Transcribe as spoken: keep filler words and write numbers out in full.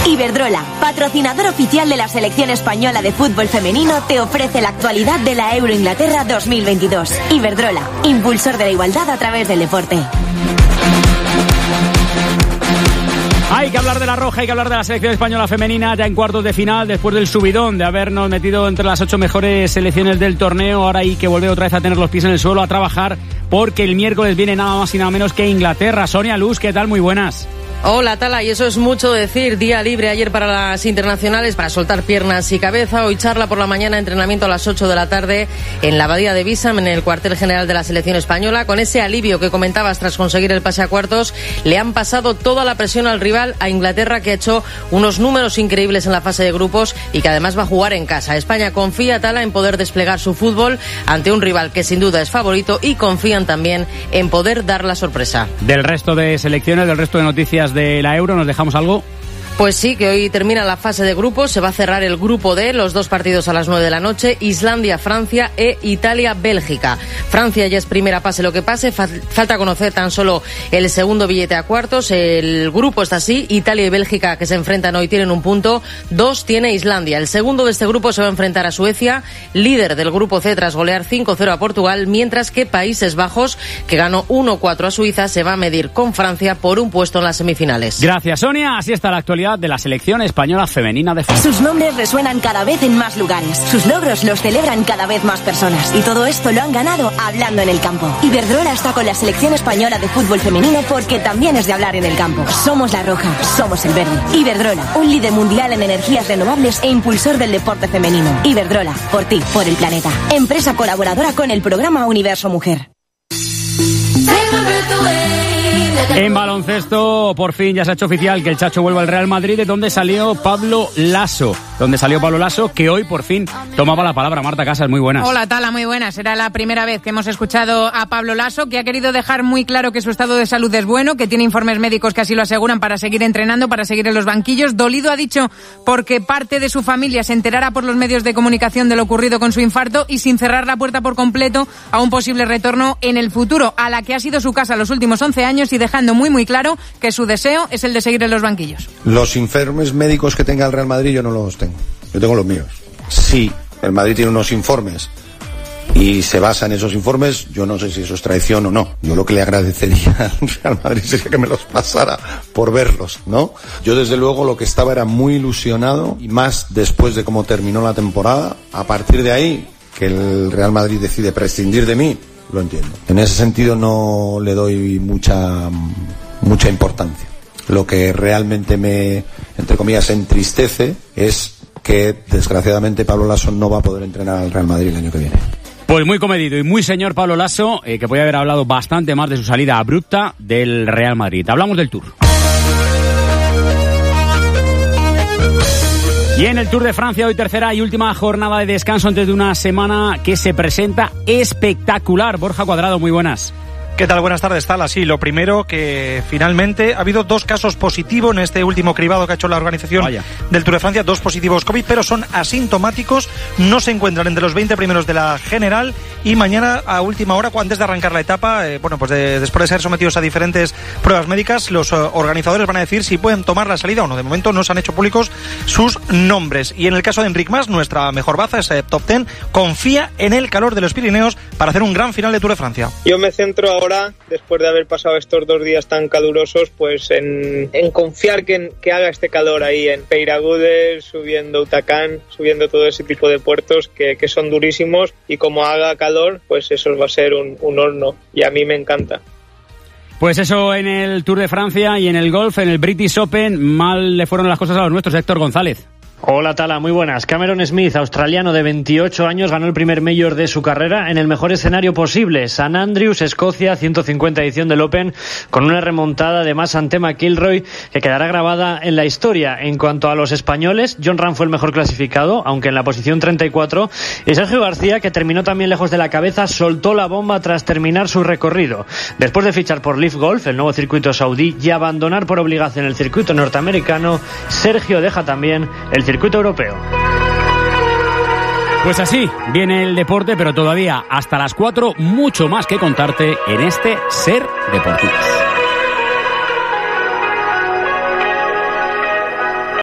Iberdrola, patrocinador oficial de la selección española de fútbol femenino, te ofrece la actualidad de la Euro Inglaterra dos mil veintidós. Iberdrola, impulsor de la igualdad a través del deporte. Hay que hablar de la roja, hay que hablar de la selección española femenina ya en cuartos de final, después del subidón de habernos metido entre las ocho mejores selecciones del torneo. Ahora hay que volver otra vez a tener los pies en el suelo, a trabajar, porque el miércoles viene nada más y nada menos que Inglaterra. Sonia Luz, ¿qué tal? Muy buenas. Hola, Tala, y eso es mucho decir. Día libre ayer para las internacionales, para soltar piernas y cabeza. Hoy charla por la mañana, entrenamiento a las ocho de la tarde en la Abadía de Bisham, en el cuartel general de la selección española. Con ese alivio que comentabas tras conseguir el pase a cuartos, le han pasado toda la presión al rival, a Inglaterra, que ha hecho unos números increíbles en la fase de grupos y que además va a jugar en casa. España confía, Tala, en poder desplegar su fútbol ante un rival que sin duda es favorito, y confían también en poder dar la sorpresa. Del resto de selecciones, del resto de noticias de la Euro, ¿nos dejamos algo? Pues sí, que hoy termina la fase de grupos, se va a cerrar el grupo D, los dos partidos a las nueve de la noche, Islandia-Francia e Italia-Bélgica. Francia ya es primera, pase lo que pase, falta conocer tan solo el segundo billete a cuartos. El grupo está así, Italia y Bélgica, que se enfrentan hoy, tienen un punto, dos tiene Islandia. El segundo de este grupo se va a enfrentar a Suecia, líder del grupo C tras golear cinco cero a Portugal, mientras que Países Bajos, que ganó uno cuatro a Suiza, se va a medir con Francia por un puesto en las semifinales. Gracias, Sonia. Así está la actualidad de la selección española femenina de fútbol. Sus nombres resuenan cada vez en más lugares. Sus logros los celebran cada vez más personas. Y todo esto lo han ganado hablando en el campo. Iberdrola está con la selección española de fútbol femenino porque también es de hablar en el campo. Somos la roja, somos el verde. Iberdrola, un líder mundial en energías renovables e impulsor del deporte femenino. Iberdrola, por ti, por el planeta. Empresa colaboradora con el programa Universo Mujer. En baloncesto, por fin ya se ha hecho oficial que el Chacho vuelve al Real Madrid, de donde salió Pablo Lasso. Donde salió Pablo Lasso, que hoy por fin tomaba la palabra. Marta Casas, muy buenas. Hola, Tala, muy buenas. Era la primera vez que hemos escuchado a Pablo Lasso, que ha querido dejar muy claro que su estado de salud es bueno, que tiene informes médicos que así lo aseguran para seguir entrenando, para seguir en los banquillos. Dolido, ha dicho, porque parte de su familia se enterara por los medios de comunicación de lo ocurrido con su infarto, y sin cerrar la puerta por completo a un posible retorno en el futuro, a la que ha sido su casa los últimos once años, y dejando muy muy claro que su deseo es el de seguir en los banquillos. Los informes médicos que tenga el Real Madrid yo no los tengo, yo tengo los míos. Sí, el Madrid tiene unos informes y se basa en esos informes, yo no sé si eso es traición o no. Yo lo que le agradecería al Real Madrid sería que me los pasara por verlos, ¿no? Yo desde luego lo que estaba era muy ilusionado, y más después de cómo terminó la temporada. A partir de ahí, que el Real Madrid decide prescindir de mí, lo entiendo. En ese sentido no le doy mucha mucha importancia. Lo que realmente me, entre comillas, entristece es que desgraciadamente Pablo Lasso no va a poder entrenar al Real Madrid el año que viene. Pues muy comedido y muy señor Pablo Lasso, eh, que podía haber hablado bastante más de su salida abrupta del Real Madrid. Hablamos del Tour. Y en el Tour de Francia, hoy tercera y última jornada de descanso antes de una semana que se presenta espectacular. Borja Cuadrado, muy buenas. ¿Qué tal? Buenas tardes, Tala. Sí, lo primero, que finalmente ha habido dos casos positivos en este último cribado que ha hecho la organización Vaya. del Tour de Francia, dos positivos COVID, pero son asintomáticos, no se encuentran entre los veinte primeros de la general, y mañana a última hora, antes de arrancar la etapa, eh, bueno, pues de, después de ser sometidos a diferentes pruebas médicas, los uh, organizadores van a decir si pueden tomar la salida o no. De momento no se han hecho públicos sus nombres. Y en el caso de Enric Mas, nuestra mejor baza, ese top ten, confía en el calor de los Pirineos para hacer un gran final de Tour de Francia. Yo me centro ahora, después de haber pasado estos dos días tan calurosos, pues en, en confiar que, que haga este calor ahí en Peiragudes, subiendo Utacán, subiendo todo ese tipo de puertos que, que son durísimos, y como haga calor, pues eso va a ser un, un horno, y a mí me encanta. Pues eso en el Tour de Francia. Y en el golf, en el British Open, mal le fueron las cosas a los nuestros. Héctor González. Hola, Tala, muy buenas. Cameron Smith, australiano de veintiocho años, ganó el primer Major de su carrera en el mejor escenario posible, St Andrews, Escocia, ciento cincuenta edición del Open, con una remontada de más ante McIlroy que quedará grabada en la historia. En cuanto a los españoles, Jon Rahm fue el mejor clasificado, aunque en la posición treinta y cuatro, y Sergio García, que terminó también lejos de la cabeza, soltó la bomba tras terminar su recorrido. Después de fichar por Leaf Golf, el nuevo circuito saudí, y abandonar por obligación el circuito norteamericano, Sergio deja también el circuito europeo. Pues así viene el deporte, pero todavía hasta las cuatro mucho más que contarte en este Ser Deportivos.